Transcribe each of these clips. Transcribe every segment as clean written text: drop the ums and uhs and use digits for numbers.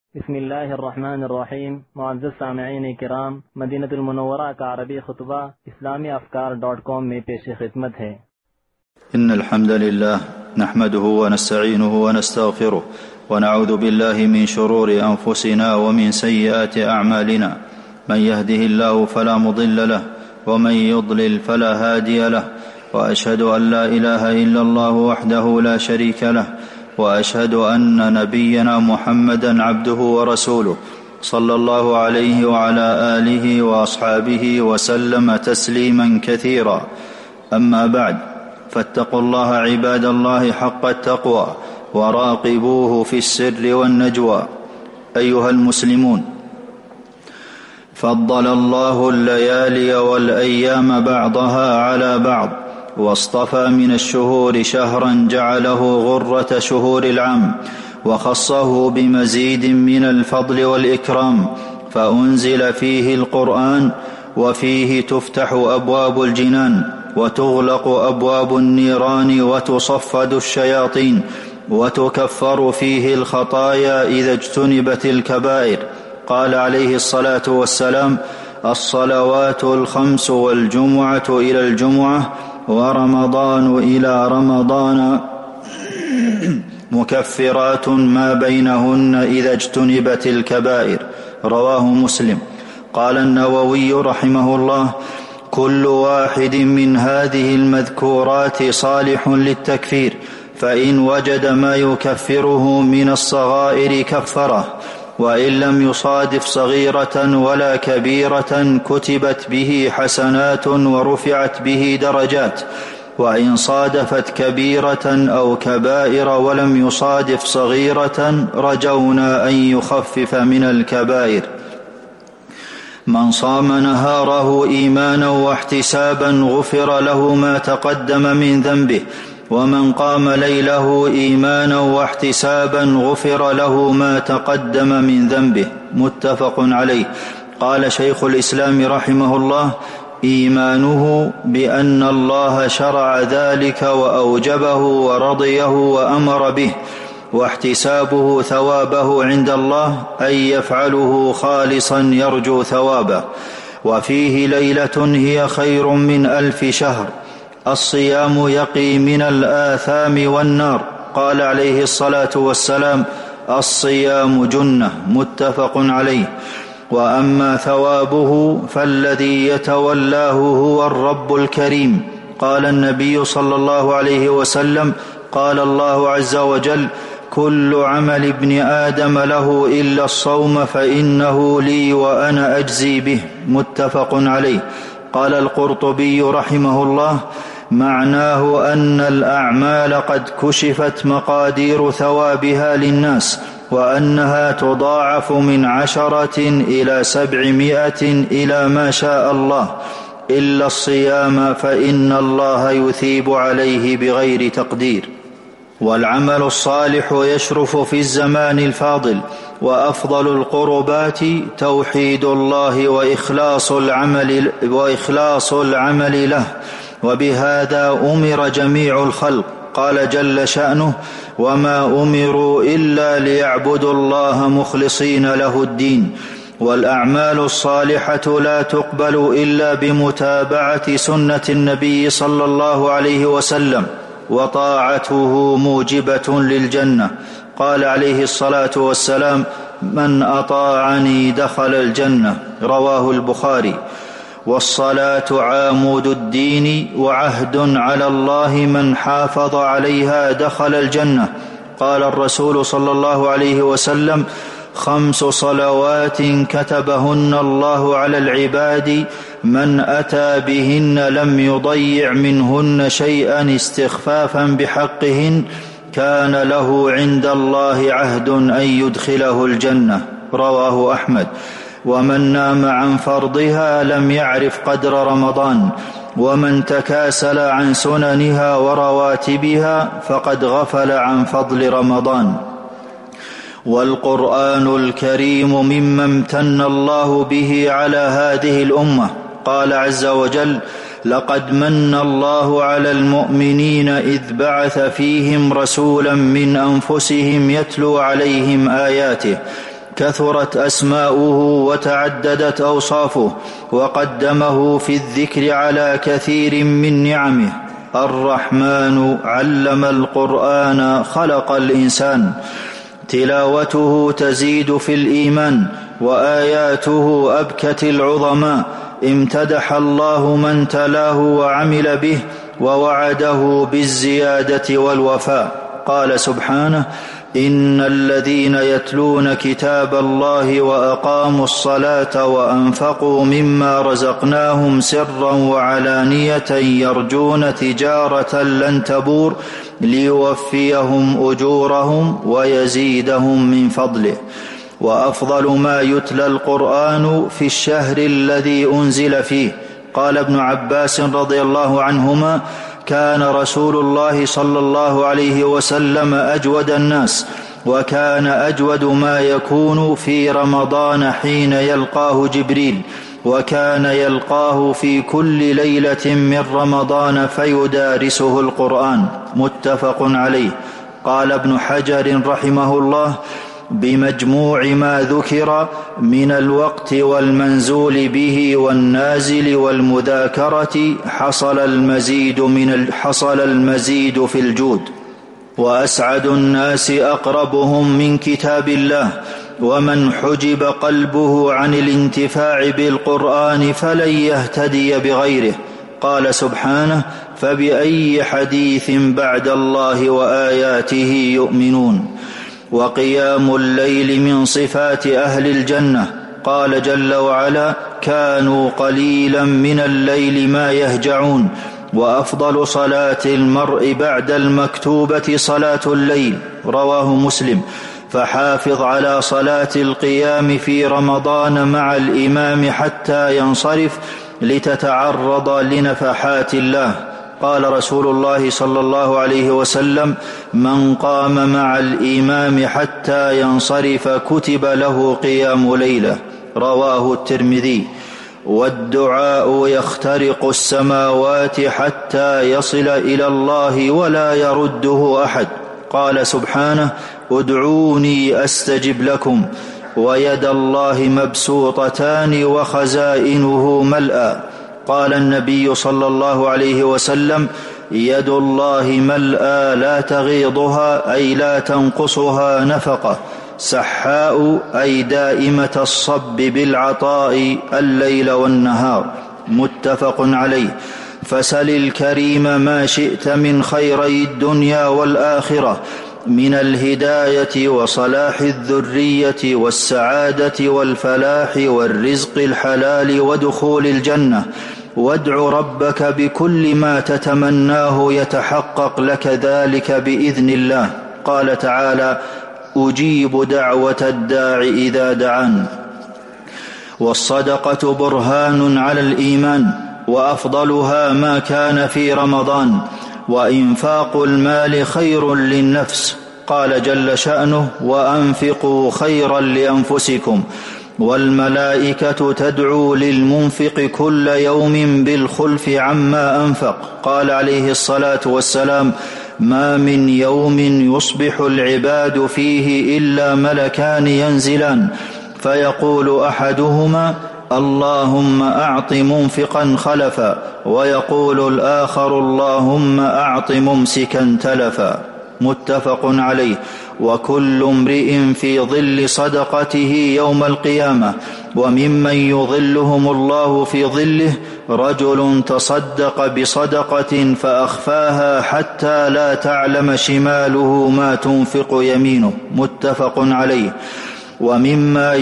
بسم الله الرحمن الرحیم. معزز سامعین کرام، مدینہ المنورہ کا عربی خطبہ اسلامی افکار.com میں پیش خدمت ہے. إن الحمد لله نحمده ونستعينه ونستغفره ونعوذ بالله من شرور أنفسنا ومن سيئات أعمالنا، من يهده الله فلا مضل له ومن يضلل فلا هادي له، وأشهد أن لا إله إلا الله وحده لا شريك له، وأشهد أن نبينا محمدا عبده ورسوله صلى الله عليه وعلى آله وأصحابه وسلم تسليما كثيرا. أما بعد، فاتقوا الله عباد الله حق التقوى وراقبوه في السر والنجوى. أيها المسلمون، فضل الله الليالي والأيام بعضها على بعض، واصطفى من الشهور شهرا جعله غرة شهور العام، وخصه بمزيد من الفضل والإكرام، فأنزل فيه القرآن، وفيه تفتح أبواب الجنان وتغلق أبواب النيران وتصفد الشياطين، وتكفر فيه الخطايا إذا اجتنبت الكبائر. قال عليه الصلاة والسلام: الصلوات الخمس والجمعة إلى الجمعة ورمضان إلى رمضان مكفرات ما بينهن إذا اجتنبت الكبائر. رواه مسلم. قال النووي رحمه الله: كل واحد من هذه المذكورات صالح للتكفير، فإن وجد ما يكفره من الصغائر كفره، وإن لم يصادف صغيرة ولا كبيرة كتبت به حسنات ورفعت به درجات، وإن صادفت كبيرة أو كبائر ولم يصادف صغيرة رجونا أن يخفف من الكبائر. من صام نهاره إيمانا واحتسابا غفر له ما تقدم من ذنبه، ومن قام ليله إيمانا واحتسابا غفر له ما تقدم من ذنبه. متفق عليه. قال شيخ الإسلام رحمه الله: إيمانه بأن الله شرع ذلك وأوجبه ورضيه وأمر به، واحتسابه ثوابه عند الله أن يفعله خالصا يرجو ثوابه. وفيه ليلة هي خير من 1000 شهر. الصيام يقي من الآثام والنار. قال عليه الصلاة والسلام: الصيام جنة. متفق عليه. وأما ثوابه فالذي يتولاه هو الرب الكريم. قال النبي صلى الله عليه وسلم: قال الله عز وجل: كل عمل ابن آدم له إلا الصوم فإنه لي وأنا أجزي به. متفق عليه. قال القرطبي رحمه الله: معناه أن الأعمال قد كشفت مقادير ثوابها للناس، وأنها تضاعف من 10 إلى 700 إلى ما شاء الله، إلا الصيام فإن الله يثيب عليه بغير تقدير. والعمل الصالح يشرف في الزمان الفاضل، وأفضل القربات توحيد الله وإخلاص العمل له، وبهذا أمر جميع الخلق. قال جل شأنه: وما أمروا إلا ليعبدوا الله مخلصين له الدين. والأعمال الصالحة لا تقبل إلا بمتابعة سنة النبي صلى الله عليه وسلم، وطاعته موجبة للجنة. قال عليه الصلاة والسلام: من أطاعني دخل الجنة. رواه البخاري. والصلاة عامود الدين، وعهد على الله من حافظ عليها دخل الجنة. قال الرسول صلى الله عليه وسلم: 5 صلوات كتبهن الله على العباد، من أتى بهن لم يضيع منهن شيئا استخفافا بحقهن كان له عند الله عهد أن يدخله الجنة. رواه أحمد. ومن نام عن فرضها لم يعرف قدر رمضان، ومن تكاسل عن سننها ورواتبها فقد غفل عن فضل رمضان. والقرآن الكريم مما امتن الله به على هذه الأمة. قال عز وجل: لقد من الله على المؤمنين إذ بعث فيهم رسولا من أنفسهم يتلو عليهم آياته كثرت أسماؤه وتعددت أوصافه، وقدمه في الذكر على كثير من نعمه. الرحمن علم القرآن خلق الإنسان، تلاوته تزيد في الإيمان، وآياته أبكت العظماء. امتدح الله من تلاه وعمل به، ووعده بالزيادة والوفاء. قال سبحانه: إن الذين يتلون كتاب الله وأقاموا الصلاة وأنفقوا مما رزقناهم سرا وعلانية يرجون تجارة لن تبور ليوفيهم أجورهم ويزيدهم من فضله. وأفضل ما يتلى القرآن في الشهر الذي أنزل فيه. قال ابن عباس رضي الله عنهما: كان رسول الله صلى الله عليه وسلم أجود الناس، وكان أجود ما يكون في رمضان حين يلقاه جبريل، وكان يلقاه في كل ليلة من رمضان فيدارسه القرآن. متفق عليه. قال ابن حجر رحمه الله: بمجموع ما ذكر من الوقت والمنزول به والنازل والمذاكرة حصل المزيد في الجود. وأسعد الناس أقربهم من كتاب الله، ومن حجب قلبه عن الانتفاع بالقرآن فلن يهتدي بغيره. قال سبحانه: فبأي حديث بعد الله وآياته يؤمنون. وقيام الليل من صفات أهل الجنة. قال جل وعلا: كانوا قليلا من الليل ما يهجعون. وأفضل صلاة المرء بعد المكتوبة صلاة الليل. رواه مسلم. فحافظ على صلاة القيام في رمضان مع الإمام حتى ينصرف لتتعرض لنفحات الله. قال رسول الله صلى الله عليه وسلم: من قام مع الإمام حتى ينصرف كتب له قيام ليلة. رواه الترمذي. والدعاء يخترق السماوات حتى يصل إلى الله ولا يرده أحد. قال سبحانه: ادعوني أستجب لكم. ويد الله مبسوطتان وخزائنه ملأى. قال النبي صلى الله عليه وسلم: يد الله ملأى لا تغيضها أي لا تنقصها نفقة، سحاء أي دائمة الصب بالعطاء الليل والنهار. متفق عليه. فسل الكريم ما شئت من خيري الدنيا والآخرة من الهداية وصلاح الذرية والسعادة والفلاح والرزق الحلال ودخول الجنة، وادع ربك بكل ما تتمناه يتحقق لك ذلك بإذن الله. قال تعالى: أجيب دعوة الداع إذا دعان. والصدقة برهان على الإيمان، وأفضلها ما كان في رمضان، وإنفاق المال خير للنفس. قال جل شأنه: وأنفقوا خيرا لأنفسكم. والملائكة تدعو للمنفق كل يوم بالخلف عما أنفق. قال عليه الصلاة والسلام: ما من يوم يصبح العباد فيه إلا ملكان ينزلان، فيقول أحدهما: اللهم أعط منفقا خلفا، ويقول الآخر: اللهم أعط ممسكا تلفا. متفق عليه. وكل امرئ في ظل صدقته يوم القيامة. وممن يظلهم الله في ظله رجل تصدق بصدقة فأخفاها حتى لا تعلم شماله ما تنفق يمينه. متفق عليه. ومما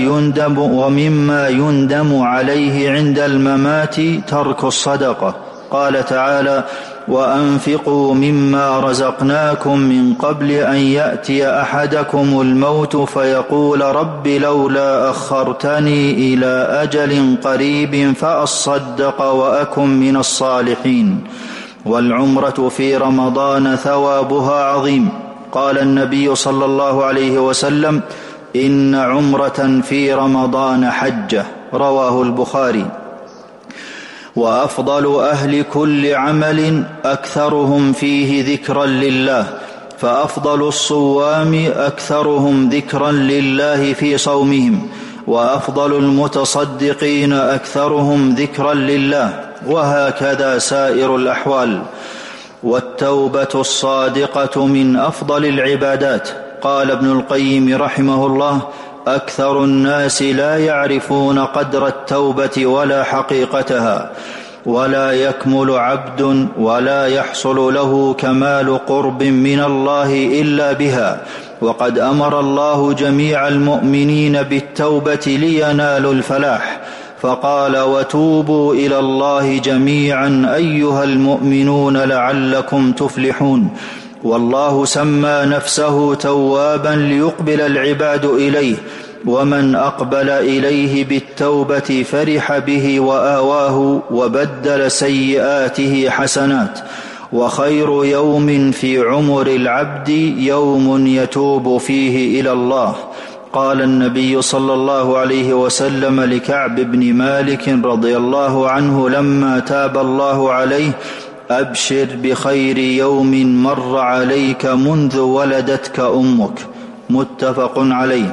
يندم عليه عند الممات ترك الصدقة. قال تعالى: وأنفقوا مما رزقناكم من قبل أن يأتي أحدكم الموت فيقول رب لولا أخرتني إلى أجل قريب فأصدق وأكن من الصالحين. والعمرة في رمضان ثوابها عظيم. قال النبي صلى الله عليه وسلم: إن عمرة في رمضان حجة. رواه البخاري. وأفضل أهل كل عمل أكثرهم فيه ذكرا لله، فأفضل الصوام أكثرهم ذكرا لله في صومهم، وأفضل المتصدقين أكثرهم ذكرا لله، وهكذا سائر الأحوال. والتوبة الصادقة من أفضل العبادات. قال ابن القيم رحمه الله: أكثر الناس لا يعرفون قدر التوبة ولا حقيقتها، ولا يكمل عبد ولا يحصل له كمال قرب من الله إلا بها. وقد أمر الله جميع المؤمنين بالتوبة لينالوا الفلاح، فقال: وتوبوا إلى الله جميعا أيها المؤمنون لعلكم تفلحون. والله سمى نفسه توابا ليقبل العباد إليه، ومن أقبل إليه بالتوبة فرح به وآواه وبدل سيئاته حسنات. وخير يوم في عمر العبد يوم يتوب فيه إلى الله. قال النبي صلى الله عليه وسلم لكعب بن مالك رضي الله عنه لما تاب الله عليه: أبشر بخير يوم مر عليك منذ ولدتك أمك. متفق عليه.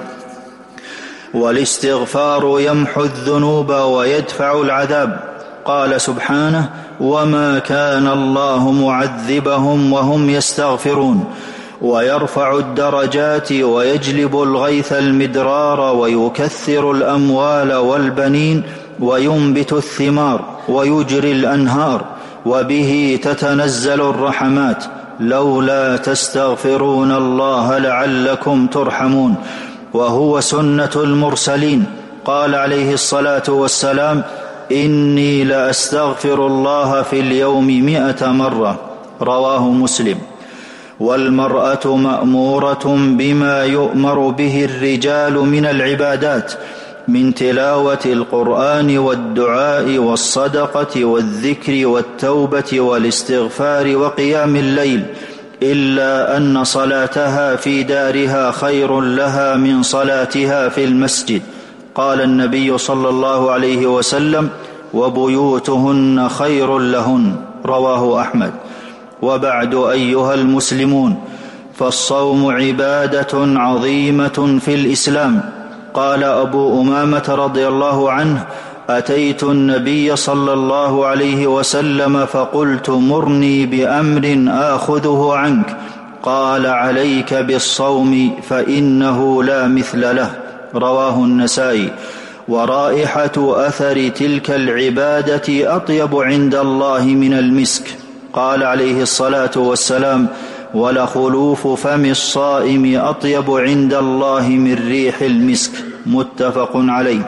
والاستغفار يمحو الذنوب ويدفع العذاب. قال سبحانه: وما كان الله معذبهم وهم يستغفرون. ويرفع الدرجات ويجلب الغيث المدرار ويكثر الأموال والبنين وينبت الثمار ويجري الأنهار، وبه تتنزل الرحمات، لولا تستغفرون الله لعلكم ترحمون. وهو سنة المرسلين. قال عليه الصلاة والسلام: إني لأستغفر الله في اليوم 100 مرة. رواه مسلم. والمرأة مأمورة بما يؤمر به الرجال من العبادات، من تلاوة القرآن والدعاء والصدقة والذكر والتوبة والاستغفار وقيام الليل، إلا أن صلاتها في دارها خير لها من صلاتها في المسجد. قال النبي صلى الله عليه وسلم: وبيوتهن خير لهن. رواه أحمد. وبعد أيها المسلمون، فالصوم عبادة عظيمة في الإسلام. قال أبو أمامة رضي الله عنه: أتيت النبي صلى الله عليه وسلم فقلت: مرني بأمر آخذه عنك. قال: عليك بالصوم فإنه لا مثل له. رواه النسائي. ورائحة أثر تلك العبادة أطيب عند الله من المسك. قال عليه الصلاة والسلام: ولخلوف فم الصائم أطيب عند الله من ريح المسك. متفق عليه.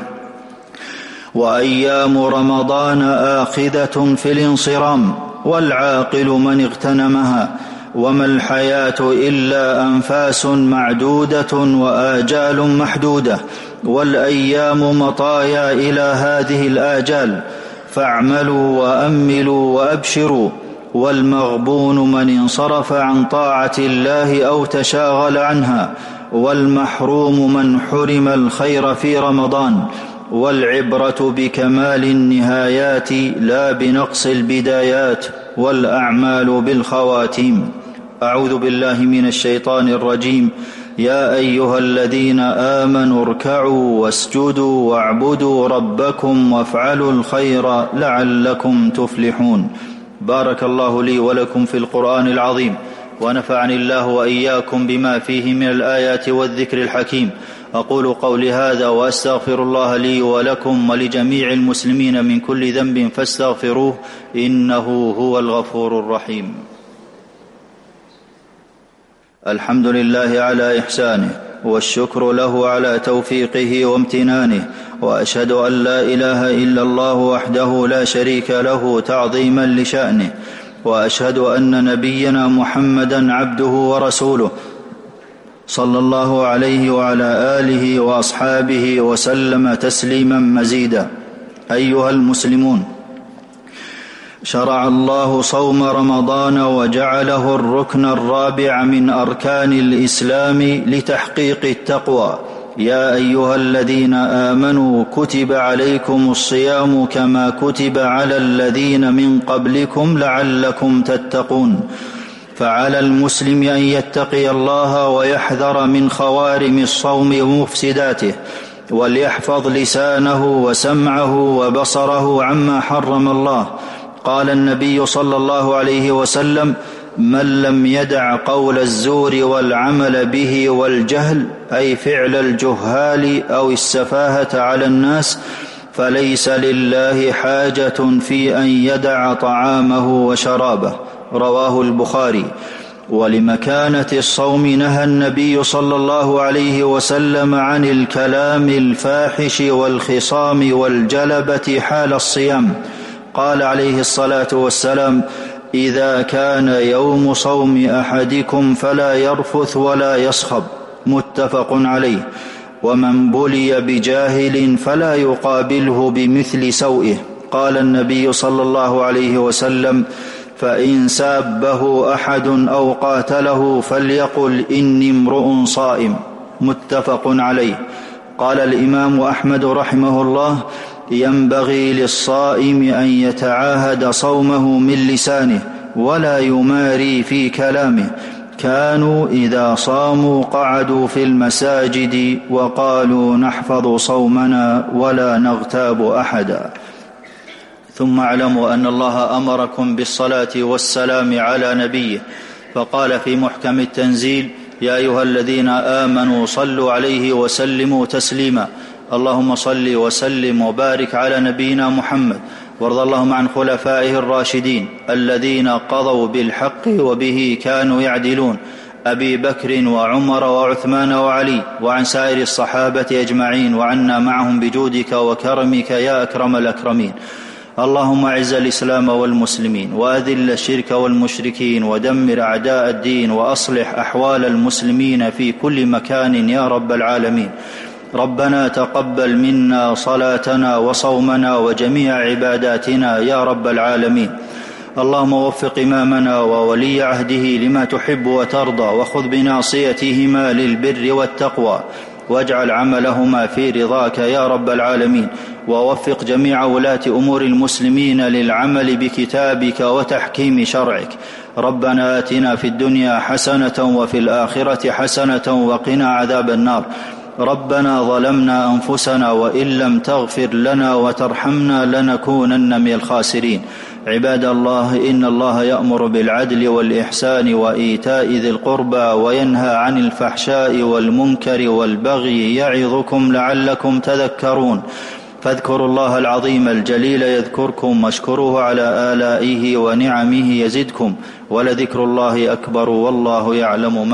وأيام رمضان آخذة في الانصرام، والعاقل من اغتنمها، وما الحياة إلا أنفاس معدودة وآجال محدودة، والأيام مطايا إلى هذه الآجال، فاعملوا وأملوا وأبشروا. والمغبون من انصرف عن طاعة الله أو تشاغل عنها، والمحروم من حرم الخير في رمضان. والعبرة بكمال النهايات لا بنقص البدايات، والأعمال بالخواتيم. أعوذ بالله من الشيطان الرجيم. يا أيها الذين آمنوا اركعوا واسجدوا واعبدوا ربكم وافعلوا الخير لعلكم تفلحون. بارك الله لي ولكم في القرآن العظيم، ونفعني الله وإياكم بما فيه من الآيات والذكر الحكيم. أقول قولي هذا وأستغفر الله لي ولكم ولجميع المسلمين من كل ذنب فاستغفروه، إنه هو الغفور الرحيم. الحمد لله على إحسانه، والشكر له على توفيقه وامتنانه، وأشهد أن لا إله إلا الله وحده لا شريك له تعظيما لشأنه، وأشهد أن نبينا محمدا عبده ورسوله صلى الله عليه وعلى آله وأصحابه وسلم تسليما مزيدا. أيها المسلمون، شرع الله صوم رمضان وجعله الركن الرابع من أركان الإسلام لتحقيق التقوى. يا أيها الذين آمنوا كتب عليكم الصيام كما كتب على الذين من قبلكم لعلكم تتقون. فعلى المسلم أن يتقي الله ويحذر من خوارم الصوم ومفسداته، وليحفظ لسانه وسمعه وبصره عما حرم الله. قال النبي صلى الله عليه وسلم: من لم يدع قول الزور والعمل به والجهل، أي فعل الجهال أو السفاهة على الناس، فليس لله حاجة في أن يدع طعامه وشرابه. رواه البخاري. ولمكانة الصوم نهى النبي صلى الله عليه وسلم عن الكلام الفاحش والخصام والجلبة حال الصيام. قال عليه الصلاة والسلام: إذا كان يوم صوم أحدكم فلا يرفث ولا يصخب. متفق عليه. ومن بلي بجاهل فلا يقابله بمثل سوئه. قال النبي صلى الله عليه وسلم: فإن سابه أحد أو قاتله فليقل إني امرؤ صائم. متفق عليه. قال الإمام أحمد رحمه الله: ينبغي للصائم أن يتعاهد صومه من لسانه ولا يماري في كلامه. كانوا إذا صاموا قعدوا في المساجد وقالوا: نحفظ صومنا ولا نغتاب أحدا. ثم اعلموا أن الله أمركم بالصلاة والسلام على نبيه، فقال في محكم التنزيل: يا أيها الذين آمنوا صلوا عليه وسلموا تسليما. اللهم صل وسلم وبارك على نبينا محمد، وارض اللهم عن خلفائه الراشدين الذين قضوا بالحق وبه كانوا يعدلون، أبي بكر وعمر وعثمان وعلي، وعن سائر الصحابة أجمعين، وعنا معهم بجودك وكرمك يا أكرم الأكرمين. اللهم اعز الإسلام والمسلمين، وأذل الشرك والمشركين، ودمر أعداء الدين، وأصلح أحوال المسلمين في كل مكان يا رب العالمين. ربنا تقبل منا صلاتنا وصومنا وجميع عباداتنا يا رب العالمين. اللهم وفق إمامنا وولي عهده لما تحب وترضى، وخذ بناصيتهما للبر والتقوى، واجعل عملهما في رضاك يا رب العالمين. ووفق جميع ولاة أمور المسلمين للعمل بكتابك وتحكيم شرعك. ربنا آتنا في الدنيا حسنة وفي الآخرة حسنة وقنا عذاب النار. ربنا ظلمنا أنفسنا وإن لم تغفر لنا وترحمنا لنكونن من الخاسرين. عباد الله، إن الله يأمر بالعدل والإحسان وإيتاء ذي القربى وينهى عن الفحشاء والمنكر والبغي يعظكم لعلكم تذكرون. فاذكروا الله العظيم الجليل يذكركم، واشكروه على آلائه ونعمه يزدكم، ولذكر الله أكبر والله يعلم ما